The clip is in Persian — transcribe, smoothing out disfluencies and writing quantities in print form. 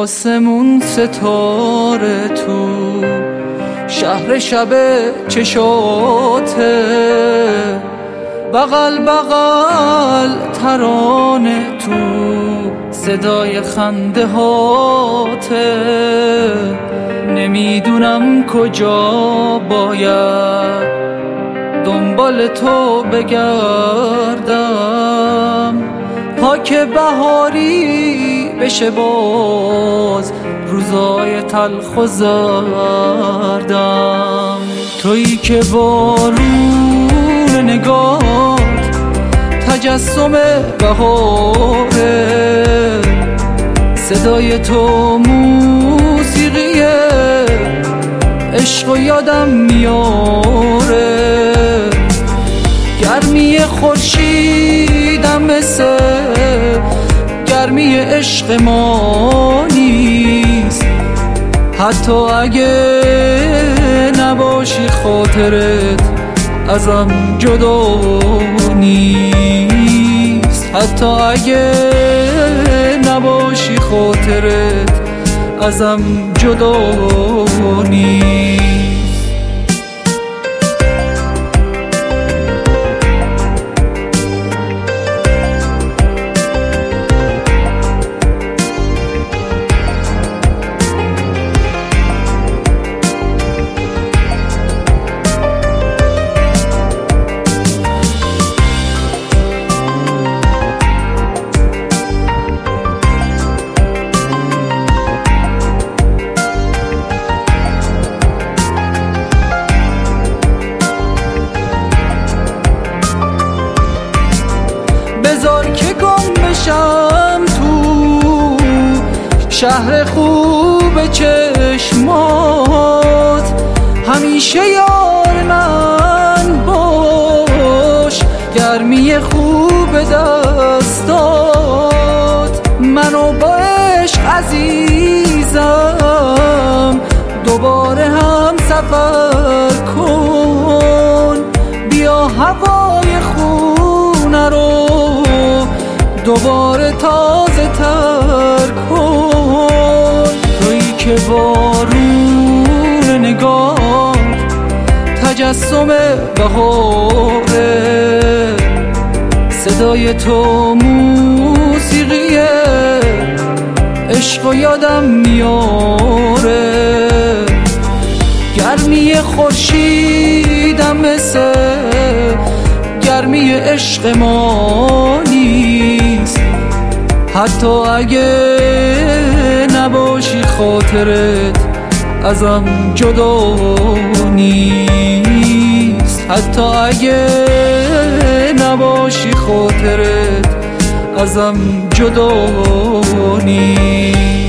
آسمون ستاره تو شهر شب چشاته، بغل بغل ترانه تو صدای خنده هاته. نمیدونم کجا باید دنبال تو بگردم تا که بهاری بشه باز روزای تلخ و زردم. تویی که بارون نگات تجسم بهاره، صدای تو موسیقیه عشق و یادم میاره. گرمی خورشیدم مثل گرمی عشق ما نیست، حتی اگه نباشی خاطرت ازم جدا نیست، حتی اگه نباشی خاطرت ازم جدا نیست. بذار که گم بشم تو شهر خوب چشمات، همیشه یار من باش، گرمی خوب دستات منو با عشق عزیزم دوباره هم سفر کن. بیا هوای خونه رو دوباره تازه تر کن. تویی که بارون نگات تجسم بهاره، صدای تو موسیقیه عشق و یادم میاره. گرمی خورشیدم مثل گرمی عشق ما نیست، حتی اگه نباشی خاطرت ازم جدا نیست، حتی اگه نباشی خاطرت ازم جدا نیست.